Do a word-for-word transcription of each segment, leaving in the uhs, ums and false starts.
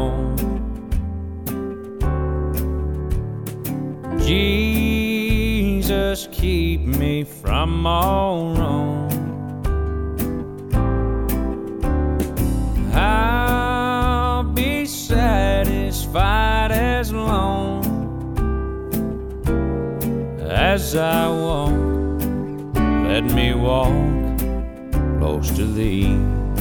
home. Jesus, keep me from all wrong. I'll be satisfied as long as I walk. Let me walk close to Thee.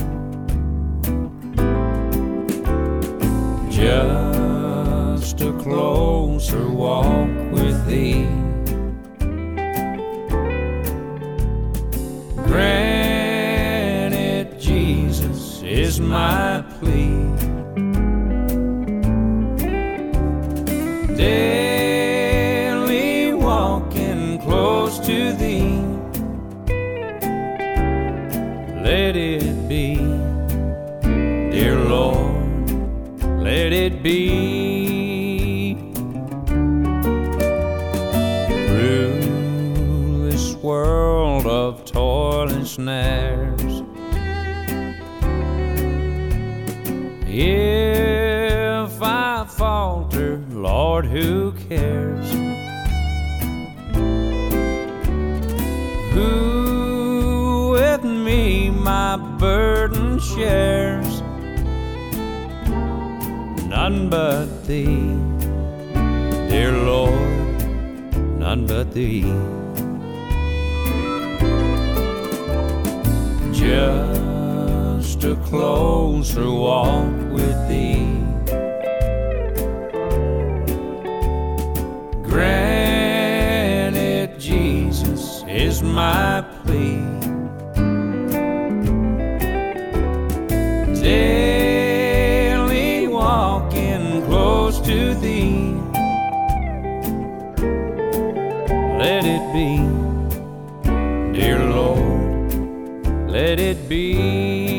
Just a closer walk with Thee. Granted, Jesus is my plea. Daily walking close to Thee. Let it be, dear Lord, let it be. Through this world of toil and snares, if I falter, Lord, who cares? Who with me my burden shares? None but Thee, dear Lord, none but Thee. Just a closer walk with Thee. Granted, Jesus is my plea. Daily walking close to Thee. Let it be, dear Lord, let it be.